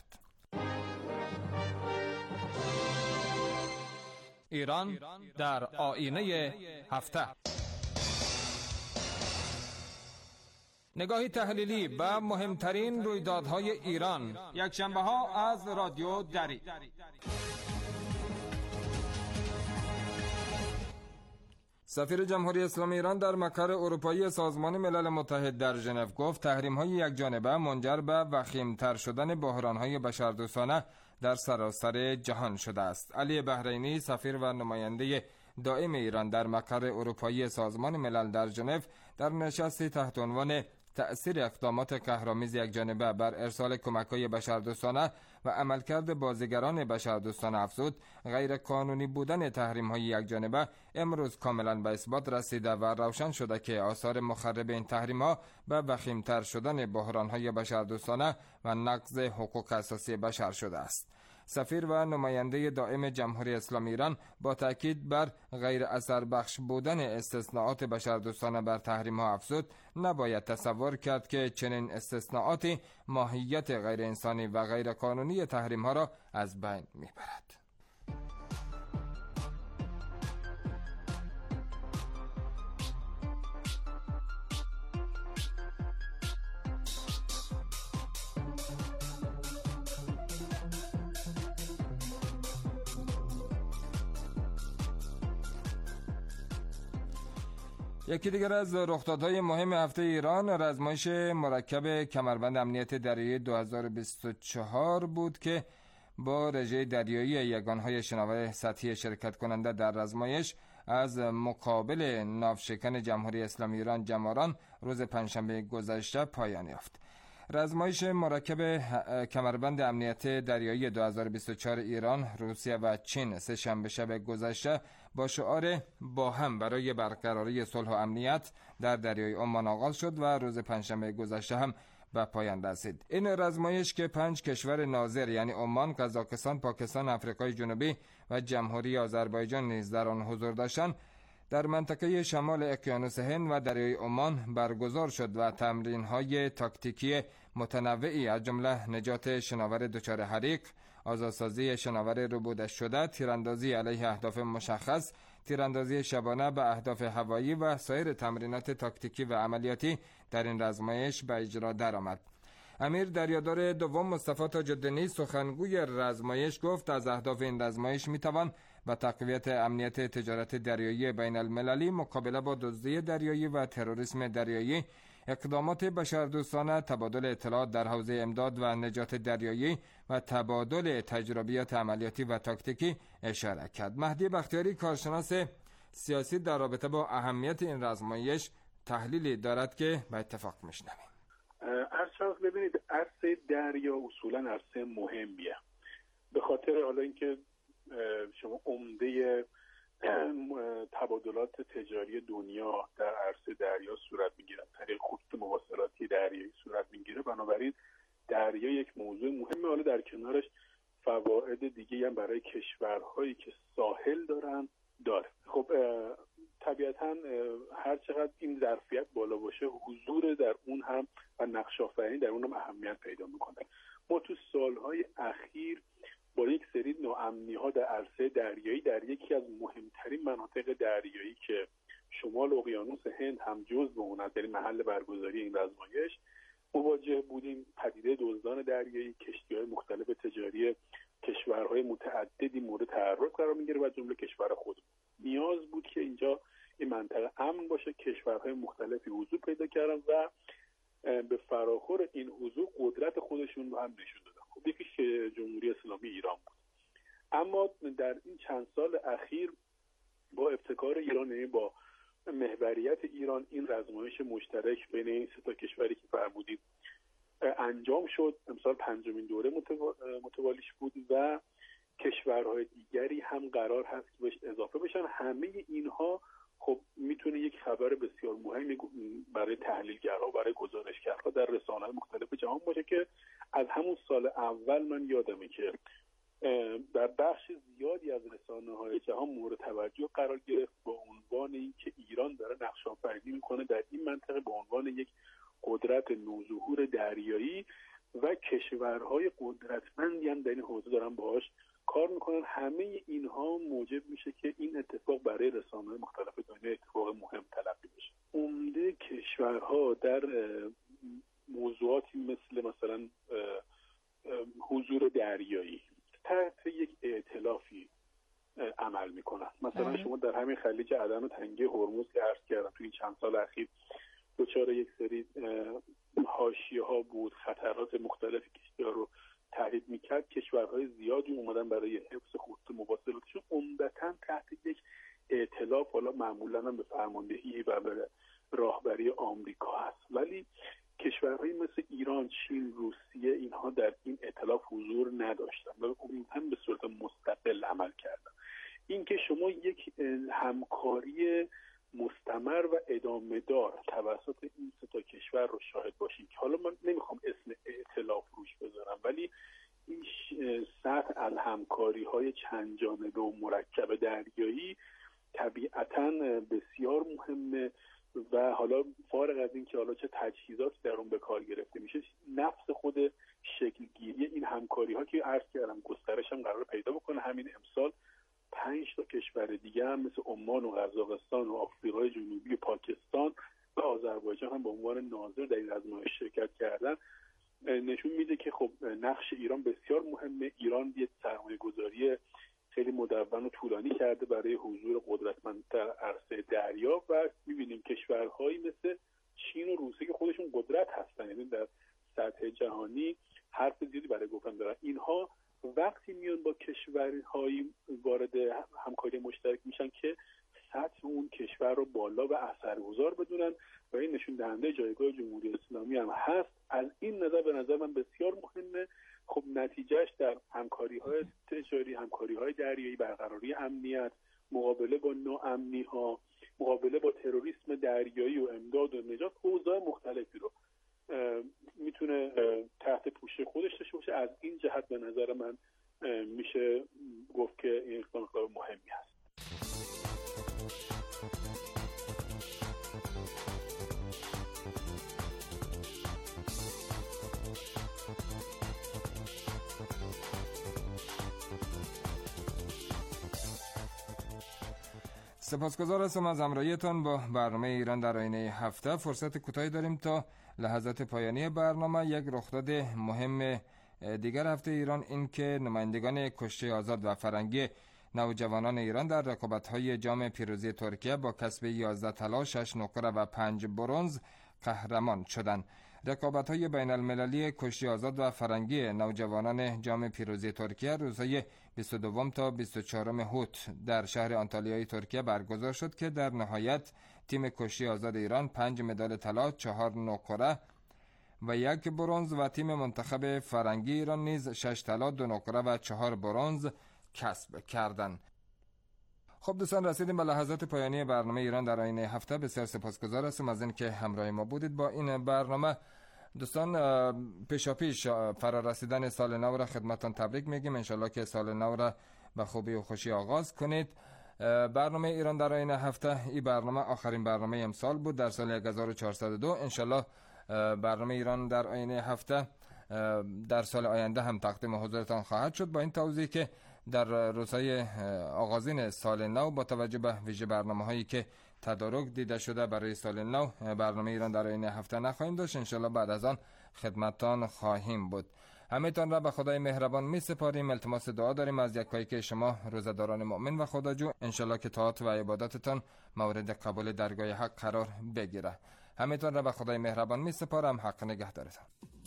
ایران در آینه هفته. نگاهی تحلیلی به مهمترین رویدادهای ایران، یک شنبه ها از رادیو دری. سفیر جمهوری اسلامی ایران در مقر اروپایی سازمان ملل متحد در ژنو گفت تحریم‌های یکجانبه منجر به وخیم‌تر شدن بحران‌های بشردوستانه در سراسر جهان شده است. علی بحرینی، سفیر و نماینده دائم ایران در مقر اروپایی سازمان ملل در ژنو، در نشستی تحت عنوان تأثیر اقدامات قهرآمیز یکجانبه بر ارسال کمک‌های بشردوستانه و عملکرد بازیگران بشردوستانه افزود، غیر قانونی بودن تحریم‌های یکجانبه امروز کاملا به اثبات رسیده و روشن شده که آثار مخرب این تحریم‌ها به وخیم‌تر شدن بحران‌های بشردوستانه و نقض حقوق اساسی بشر شده است. سفیر و نماینده دائم جمهوری اسلامی ایران با تاکید بر غیر اثر بخش بودن استثناءات بشردوستانه بر تحریم ها افزود، نباید تصور کرد که چنین استثناءاتی ماهیت غیر انسانی و غیر قانونی تحریم ها را از بین میبرد. یکی دیگر از رخدادهای مهم هفته ایران، رزمایش مرکب کمربند امنیت دریایی 2024 بود که با رژه دریایی یگانهای شناور سطحی شرکت کننده در رزمایش از مقابل ناوشکن جمهوری اسلامی ایران جماران روز پنجشنبه گذشته پایان یافت. رزمایش مرکب کمربند امنیت دریایی 2024 ایران، روسیه و چین سه شنبه شب گذشته با شعار با هم برای برقراری صلح و امنیت در دریای عمان آغاز شد و روز پنجشنبه گذشته هم به پایان رسید. این رزمایش که 5 کشور ناظر یعنی عمان، قزاقستان، پاکستان، آفریقای جنوبی و جمهوری آذربایجان نیز در آن حضور داشتند، در منطقه شمال اقیانوس هند و دریای عمان برگزار شد و تمرین‌های تاکتیکی متنوعی از جمله نجات شناور دچار حریق، آزادسازی شناور ربودش شده، تیراندازی علیه اهداف مشخص، تیراندازی شبانه به اهداف هوایی و سایر تمرینات تاکتیکی و عملیاتی در این رزمایش به اجرا درآمد. امیر دریادار دوم مصطفی تاج‌الدینی، سخنگوی رزمایش، گفت از اهداف این رزمایش میتوان با تقویت امنیت تجارت دریایی بین المللی، مقابله با دزدی دریایی و تروریسم دریایی، اقدامات بشردوستانه، تبادل اطلاعات در حوزه امداد و نجات دریایی و تبادل تجربیات عملیاتی و تاکتیکی اشاره کرد. مهدی بختیاری، کارشناس سیاسی، در رابطه با اهمیت این رزمایش تحلیلی دارد که به اتفاق میشنویم. هرچند ببینید عرصه دریا اصولا عرصه مهمیه، به خاطر حالا اینکه شما عمده تبادلات تجاری دنیا در عرصه دریا صورت میگیره، طریق خطوط مواصلاتی دریایی صورت میگیره، بنابراین دریا یک موضوع مهمه. حالا در کنارش فواید دیگه هم برای کشورهایی که ساحل داره. خب طبیعتا هر چقدر این ظرفیت بالا باشه، حضور در اون هم و نقش آفرینی در اون هم اهمیت پیدا میکنه. ما تو سالهای اخیر با یک سری ناامنی‌ها در عرصه دریایی در یکی از مهمترین مناطق دریایی که شمال اقیانوس هند هم جزو اون است، یعنی محل برگزاری این رزمایش، مواجه بودیم. پدیده دزدان دریایی، کشتی‌های مختلف تجاری کشورهای متعددی مورد تعرض قرار می‌گیره و جمله کشور خود. نیاز بود که اینجا این منطقه امن باشه. کشورهای مختلفی حضور پیدا کردن و به فراخور این حضور قدرت خودشون رو هم نشون دادن. خب یکیش جمهوری اسلامی ایران بود. اما در این چند سال اخیر با ابتکار ایران، با محوریت ایران، این رزمایش مشترک بین این سه تا کشوری که فرمودید انجام شد. امسال 5مین دوره متوالیش بود و کشورهای دیگری هم قرار هست که بهش اضافه بشن. همه اینها خب میتونه یک خبر بسیار مهمی برای تحلیلگرها، برای گزارشگرها در رسانه‌های مختلف جهان باشه که از همون سال اول من یادمه که در بخش زیادی از رسانه‌های جهان مورد توجه قرار گرفت با عنوان اینکه ایران داره نقش‌آفرینی میکنه در این منطقه به عنوان یک قدرت نوظهور دریایی و کشورهای قدرتمندی هم در این حوزه دارن باهاش کار میکنن. همه اینها موجب میشه که این اتفاق برای رسانه‌های مختلف دنیا اتفاق مهم تلقی بشه. عمده کشورها در موضوعاتی مثلا حضور دریایی تحت یک ائتلافی عمل میکنن. مثلا شما در همین خلیج عدن و تنگه هرمز که عرض کردم توی این چند سال اخیر دچار یک سری حاشیه‌ها بود، خطرات مختلف کشتی‌ها رو تهدید میکرد. کشورهای زیادی اومدن برای حفظ خطوط مواصلاتشون عمدتاً تحت یک ائتلاف، حالا معمولاً هم به فرماندهی و به راهبری آمریکا هست، ولی کشورهایی مثل ایران، چین، روسیه اینها در این ائتلاف حضور نداشتن و هم به صورت مستقل عمل کردن. اینکه شما یک همکاری مستمر و ادامه دار توسط این سه تا کشور رو شاهد باشید که حالا من نمیخوام اسم ائتلاف روش بذارم، ولی این سطح همکاری‌های چند جانبه و مرکب دریایی طبیعتاً بسیار مهمه و حالا فارغ از این که حالا چه تجهیزاتی در اون به کار گرفته میشه، نفس خود شکلگیری این همکاری‌ها که عرض کردم گسترش هم قرار پیدا بکنه. همین امسال 5 تا کشور دیگه هم مثل عمان و قزاقستان و آفریقای جنوبی و پاکستان و آذربایجان هم به عنوان ناظر در این آزمایش شرکت کردن. نشون میده که خب نقش ایران بسیار مهمه. ایران یک سرمایه‌گذاری خیلی مدون و طولانی کرده برای حضور قدرتمند در عرصه دریا و می‌بینیم کشورهایی مثل چین و روسیه که خودشون قدرت هستن، یعنی در سطح جهانی حرف زیادی برای گفتن دارن. اینها وقتی میان با کشورهایی وارد همکاری مشترک میشن که سطح اون کشور رو بالا و اثرگذار بدونن و این نشون دهنده جایگاه جمهوری اسلامی هم هست. از این نظر به نظر من بسیار مهمه. خب نتیجهش در همکاری‌های تجاری، همکاری‌های دریایی، برقراری امنیت، مقابله با ناامنی‌ها، مقابله با تروریسم دریایی و امداد و نجات، اوضاع مختلفی رو میتونه تحت پوشش خودش داشته باشه. از این جهت به نظر من میشه گفت که این اقدام مهمی هست. سپاسگزار هستم از همراهیتان با برنامه ایران در آینه هفته. فرصت کوتاهی داریم تا لحظات پایانی برنامه. یک رخداد مهم دیگر هفته ایران این که نمایندگان کشتی آزاد و فرنگی نوجوانان ایران در رقابت‌های جام پیروزی ترکیه با کسب 11 طلا، 6 نقره و 5 برنز قهرمان شدند. رقابت‌های بین المللی کشتی آزاد و فرنگی نوجوانان جام پیروزی ترکیه روزهای 22 تا 24 اوت در شهر آنتالیای ترکیه برگزار شد که در نهایت تیم کشتی آزاد ایران 5 مدال طلا، 4 نقره و 1 برنز و تیم منتخب فرنگی ایران نیز 6 طلا، 2 نقره و 4 برنز کسب کردند. خب دوستان، رسیدیم به لحظات پایانی برنامه ایران در آینه هفته. بسیار سپاسگزار هستم از اینکه همراه ما بودید با این برنامه. دوستان، پیشاپیش فرا رسیدن سال نو را خدمتتان تبریک میگیم. انشالله که سال نو را به خوبی و خوشی آغاز کنید. برنامه ایران در آینه هفته این برنامه آخرین برنامه امسال بود در سال 1402. انشالله برنامه ایران در آینه هفته در سال آینده هم تقدیم حضورتان خواهد شد، با این توضیح که در روزهای آغازین سال نو با توجه به ویژه برنامه‌هایی که تدارک دیده شده برای سال نو برنامه ایران در آینه هفته نخواهیم داشت. انشالله بعد از آن خدمتتان خواهیم بود. همه‌تان را به خدای مهربان می سپاریم. التماس دعا داریم از یکایی که شما روزداران مؤمن و خداجو. انشالله که طاعت و عبادتتان مورد قبول درگاه حق قرار بگیره. همه‌تان را به خدای مهربان می سپارم. حق نگهدارتان.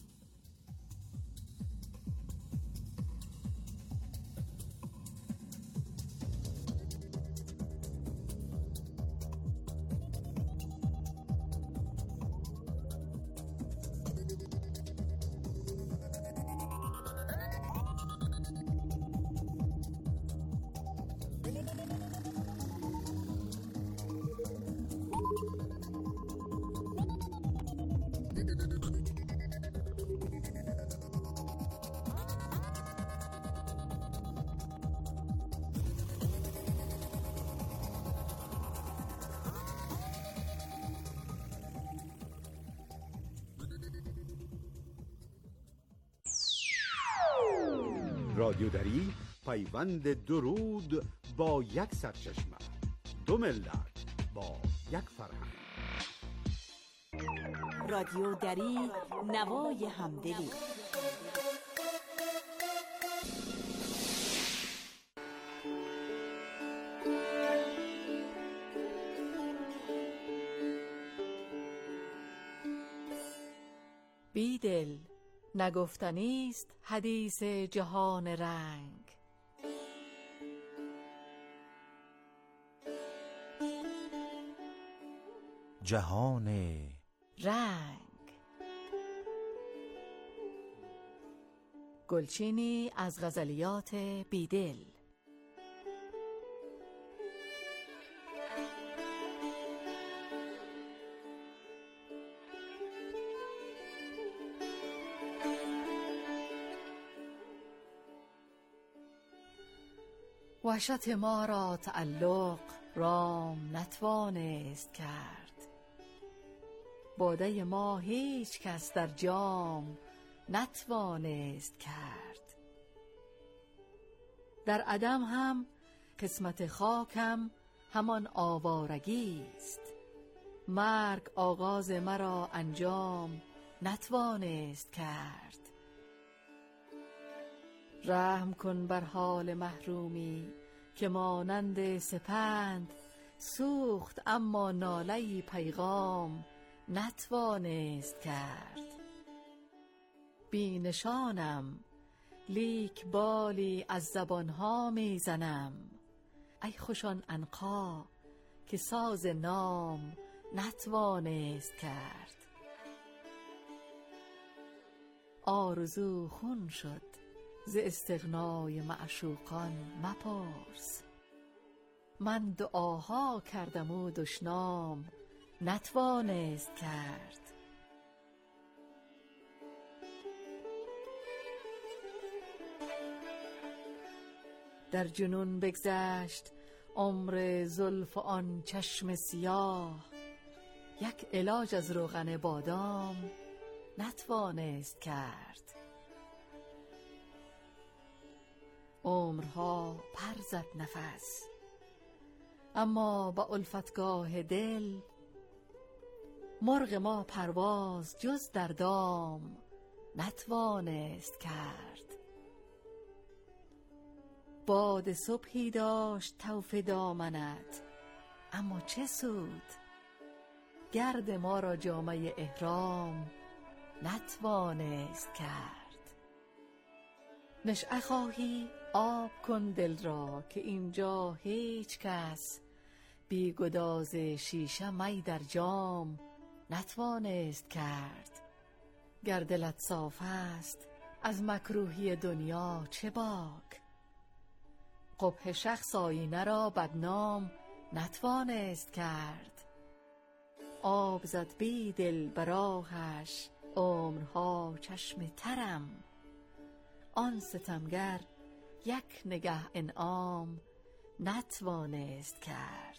رادیودری پیوند درود با یک سرچشمه، دو ملت با یک فرهنگ. رادیو دری، نوای همدلی. بیدل، نگفتنیست حدیث جهان رنگ. جهان رنگ. گلچینی از غزلیات بیدل. وحشت ما را تعلق رام نتوانست کرد. باده ما هیچ کس در جام نتوانست کرد. در عدم هم قسمت خاکم همان آوارگی است. مرگ آغاز مرا انجام نتوانست کرد. رحم کن بر حال محرومی که مانند سپند سوخت، اما ناله‌ای پیغام نتوانست کرد. بی نشانم لیک بالی از زبانها میزنم. ای خوشان عنقا که ساز نام نتوانست کرد. آرزو خون شد ز استغنای معشوقان مپرس. من دعاها کردم و دشنام نتوانست کرد. در جنون بگذشت عمر زلف آن چشم سیاه. یک علاج از روغن بادام نتوانست کرد. عمرها پر زد نفس، اما با الفتگاه دل مرغ ما پرواز جز در دام نتوانست کرد. باد صبحی داشت طوف دامنت، اما چه سود؟ گرد ما را جامه احرام نتوانست کرد. نشأه خواهی آب کن دل را که اینجا هیچ کس بی گداز شیشه می در جام نتوانست کرد. گر دلت صاف است از مکروهی دنیا چه باک؟ قبح شخص آینه را بدنام نتوانست کرد. آب زد بی دل براهش عمرها چشم ترم. آن ستمگر یک نگه انعام نتوانست کرد.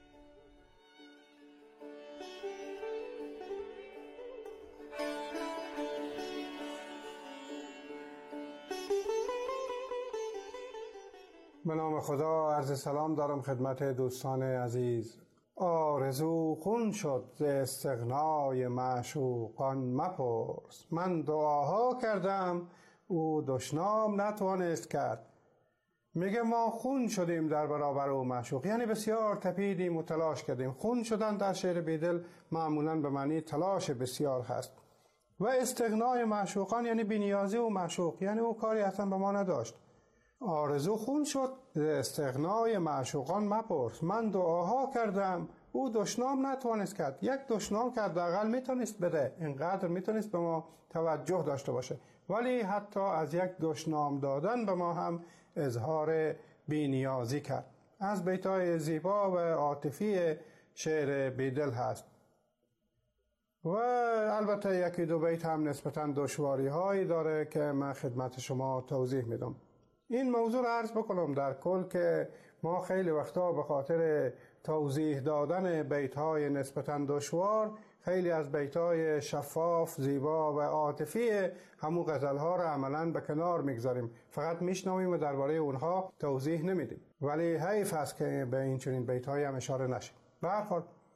به نام خدا عرض سلام دارم خدمت دوستان عزیز. آرزو خون شد ز استغنای معشوقان مپرس. من دعاها کردم او دشنام نتوانست کرد. میگه ما خون شدیم در برابر او معشوق، یعنی بسیار تپیدیم و تلاش کردیم. خون شدن در شعر بیدل معمولاً به معنی تلاش بسیار هست. و استغنای معشوقان یعنی بی‌نیازی و معشوق، یعنی او کاری اصلا به ما نداشت. آرزو خون شد ز استغنای معشوقان مپرس. من دعاها کردم او دشنام نتوانست کرد. یک دشنام که حداقل میتونست بده، اینقدر میتونست به ما توجه داشته باشه، ولی حتی از یک دشنام دادن به ما هم اظهار بی‌نیازی کرد. از بیت‌های زیبا و عاطفی شعر بیدل هست. و البته یکی دو بیت هم نسبتاً دشواری‌هایی داره که من خدمت شما توضیح میدم. این موضوع رو عرض بکنم در کل که ما خیلی وقتا به خاطر توضیح دادن بیت‌های نسبتاً دشوار خیلی از بیت‌های شفاف، زیبا و عاطفی همون غزل‌ها رو عملاً به کنار میگذاریم، فقط میشنویم و درباره اونها توضیح نمیدیم. ولی حیف است که به این چنین بیت‌هایی هم اشاره نشه. به هر حال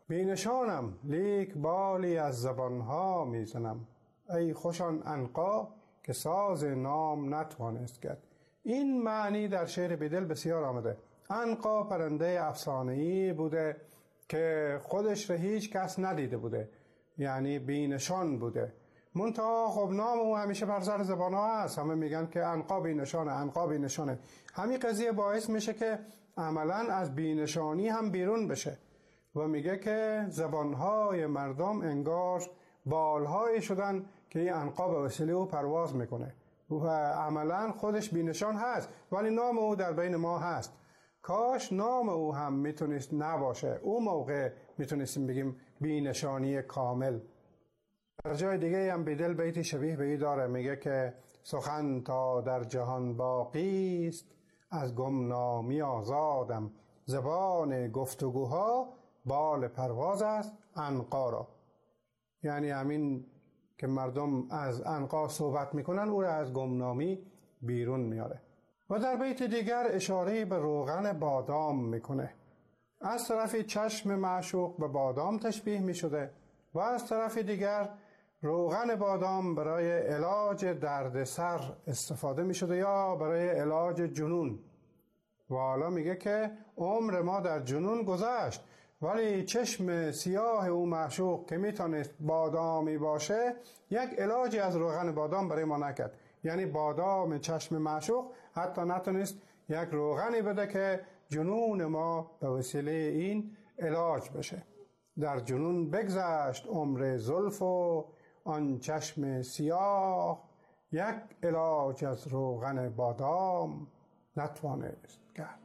بینشانم لیک بالی از زبانها میزنم. ای خوشان عنقا که ساز نام نتوانست کرد. این معنی در شعر بیدل بسیار آمده. عنقا پرنده افسانه‌ای بوده که خودش را هیچ کس ندیده بوده، یعنی بینشان بوده. منتها خب نام او همیشه بر سر زبان ها هست، همه میگن که عنقا بینشانه، عنقا بینشانه. همین قضیه باعث میشه که عملا از بینشانی هم بیرون بشه و میگه که زبانهای مردم انگار بالهایی شدن که این عنقا به وسیله او پرواز میکنه و عملا خودش بینشان هست، ولی نام او در بین ما هست. کاش نام او هم میتونست نباشه، اون موقع میتونستیم بگیم بینشانی کامل. در جای دیگه هم بیدل بیتی شبیه به این داره، میگه که سخن تا در جهان باقی است، از گمنامی آزادم، زبان گفتگوها بال پرواز است عنقا را. یعنی همین که مردم از عنقا صحبت میکنن او را از گمنامی بیرون میاره. و در بیت دیگر اشاره به روغن بادام میکنه. از طرفی چشم معشوق به بادام تشبیه میشده و از طرف دیگر روغن بادام برای علاج دردسر استفاده میشده یا برای علاج جنون. و حالا میگه که عمر ما در جنون گذشت، ولی چشم سیاه او معشوق که میتونست بادامی باشه یک علاجی از روغن بادام برای ما نکرد. یعنی بادام چشم معشوق حتی نتونست یک روغنی بده که جنون ما به وسیله این علاج بشه. در جنون بگذشت عمر زلف و آن چشم سیاه، یک علاج از روغن بادام نتوانست کرد.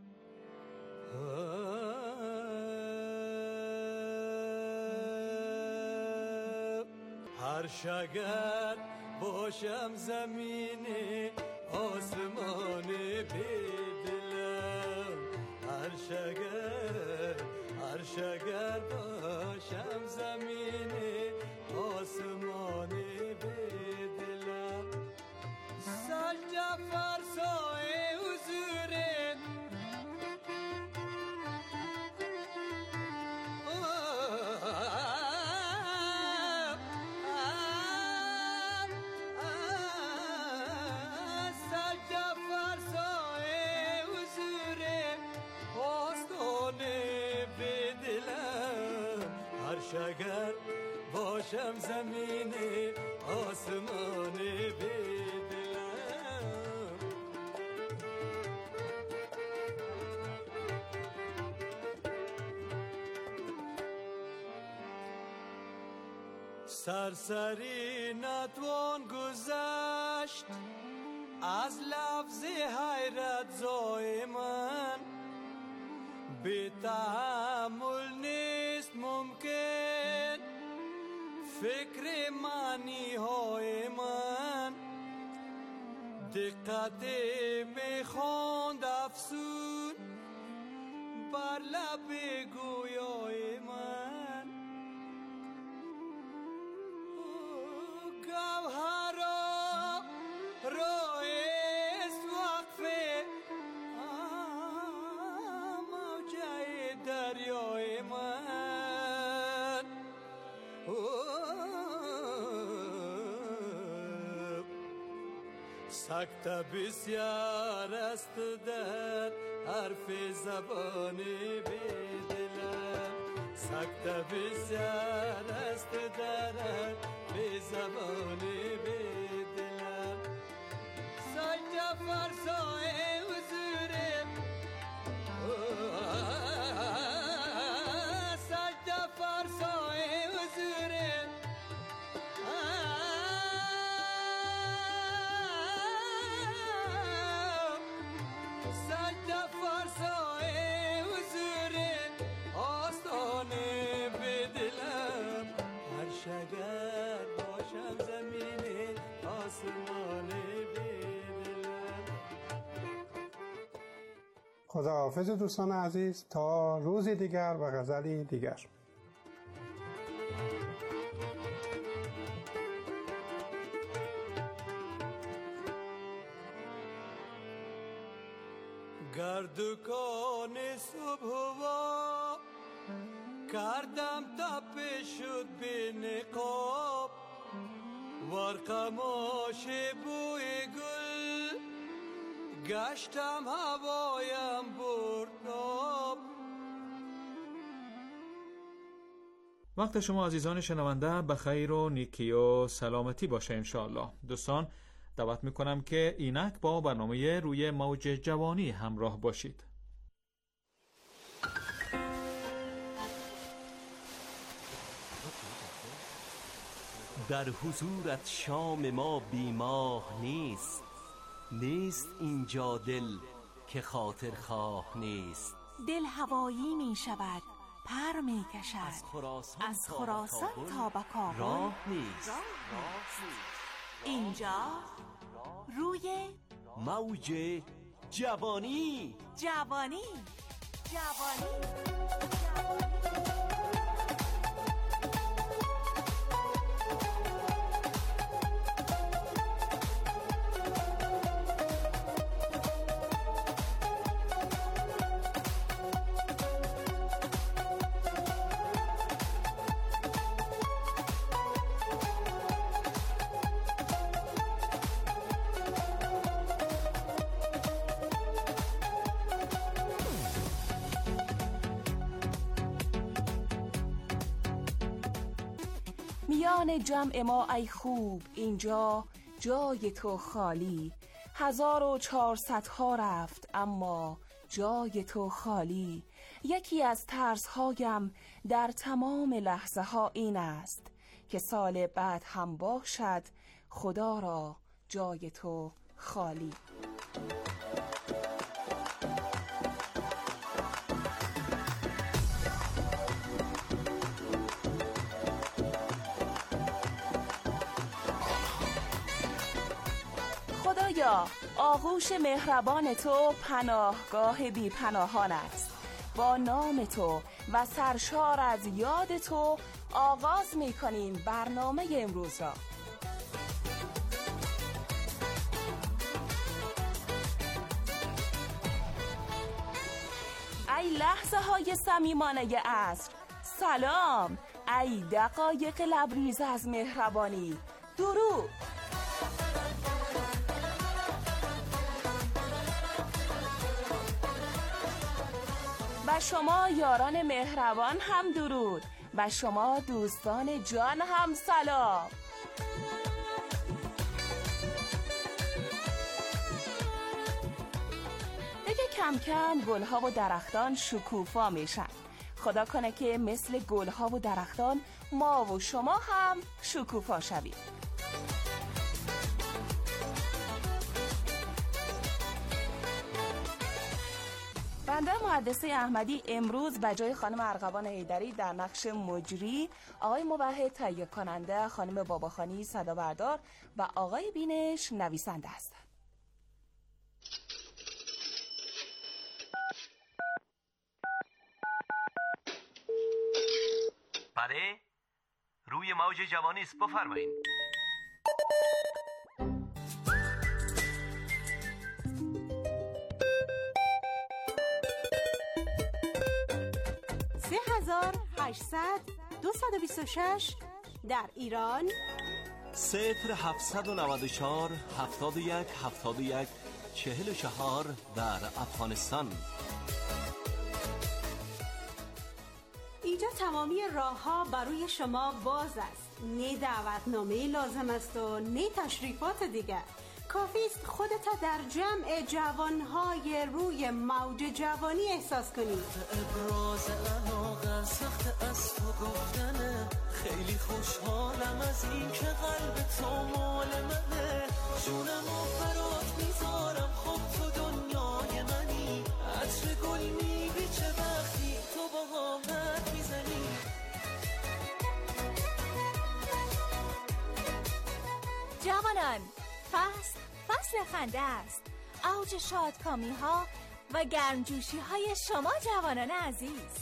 هر شگر باشم زمین آسمان بدلم، هر شگر باشم زمین آسمان بدلم. سجده فرسای حضورت شگر باشم زمین آسمان بدلم. سرسری نتوان گذشت از لفظ حیرت زای من، بی تحمل نیست ممکن فکر معنی های من. دقت میخواند افسون بر لب گویای من. گوهرا رایست وقفه موجه دریای من. سکته بسیار است در حرف زبان بدلم، سکته بسیار است در حرف زبان بدلم. سجده فرسای حضورم، سجده فرسای حضورم. سجده فرسای حضورت آستانه بدلم، هر شگر باشم زمین آسمان بدلم. خداحافظ دوستان عزیز، تا روزی دیگر و غزلی دیگر. گردکان صبح و کردم تپه شد به نقاب ورقماش بوی گل گشتم هوایم برداب. وقت شما عزیزان شنونده به خیر و نیکی و سلامتی باشه انشاءالله. دوستان دعوت میکنم که اینک با برنامه روی موج جوانی همراه باشید. در حضورت شام ما بیماه نیست، نیست اینجا دل که خاطر خواه نیست. دل هوایی می شود پر می کشد از خراسان تا به کابل راه نیست. اینجا روی موج جوانی. جوانی میان جمع ما ای خوب اینجا جای تو خالی، 1400 ها رفت اما جای تو خالی. یکی از ترس‌هایم در تمام لحظه ها این است که سال بعد هم باشد خدا را جای تو خالی. خدایا آغوش مهربان تو پناهگاه بی پناهان است. با نام تو و سرشار از یاد تو آغاز می کنیم برنامه امروز را. ای لحظه های صمیمانه عصر، سلام. ای دقایق لبریز از مهربانی، درود. و شما یاران مهربان هم درود، و شما دوستان جان هم سلام. دیگه کم کم گلها و درختان شکوفا میشن. خدا کنه که مثل گلها و درختان ما و شما هم شکوفا شویم. بنده مهندسه احمدی امروز به جای خانم ارغوان حیدری در نقش مجری، آقای موحد تهیه کننده، خانم باباخانی صدا بردار و آقای بینش نویسنده هستند. بله، روی موج جوانی است، بفرمایید. در ایران 0794 71 71 44 در افغانستان. اینجا تمامی راه ها برای شما باز است. نه دعوتنامه لازم است و نه تشریفات دیگر. کافی است خودت در جمع جوانهای روی موج جوانی احساس کنید. ابراز علاقه سخت از تو گفتنه، خیلی خوشحالم از این که قلب تو مال منه. جونمو برات میذارم، خب تو دنیای منی. عطر گل میبیچه وقتی تو با حد میزنی. جوانان، فصل خنده است. اوج شادکامی ها و گرمجوشی های شما جوانان عزیز.